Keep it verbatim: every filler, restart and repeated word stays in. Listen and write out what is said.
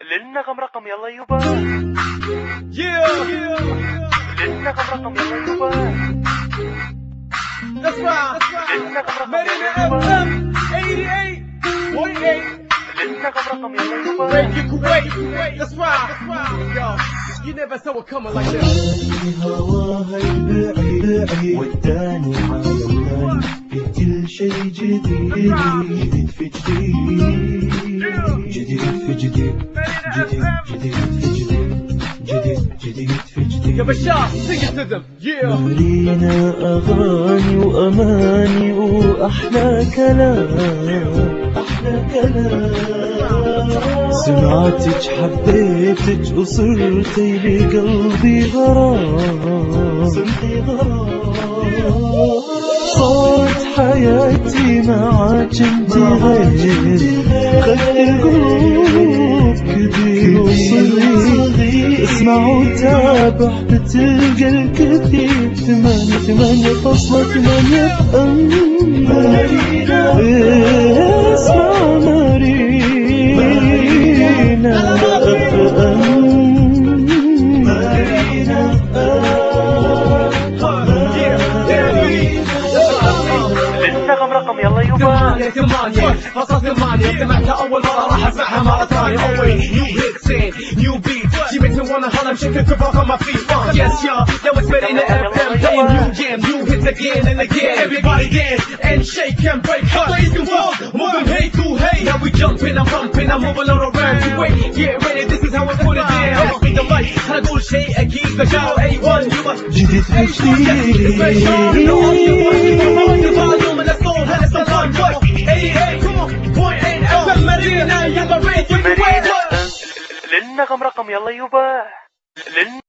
للنغم رقم يلا يبا. للنغم رقم يلا يبا. اسمع مارينا اف ام ثمانية وثمانين للنغم رقم يلا يبا. Radio Kuwait. That's right. Yo, you never saw it coming like this. هواها البعيد والتاني عالماني في كل شي جديد جديد في جديد جديد في جديد جديد جديد في جديد جديد جديد في جديد. يا بشار sing it to them. Yeah. مالينا أغاني وأماني وأحلى كلام أحلى كلام. سمعتك حبيتك وصرتي بقلبي غرام صرتي غرام. صارت حياتي معاك انت غير خلي القلوب كبير وصغير. اسمع وتابع بتلقى الكثير. ثمانية ثمانية فاصلة ثمانية اف ام. اسمع مارينا اف ام. للنغم رقم يلا يبا. ثمانية ثمانية فاصلة ثمانية. سمعتها أول مرة راح أسمعها مرة ثانية. Always new hits and new beats. She makes me wanna holler, shake it up on my feet. Uh, yes, y'all, that was Marina F M playing new jams, new hits again and again. Everybody dance and shake and break. Praise the world, moving hey to hey. Now we jumping, I'm bumping, I'm moving all around. You wait, get ready, this is how I put it down. I'll speak the light, هنقول شيء أكيد. بجاو A one, you must جديد في للنغم رقم يلا يبا.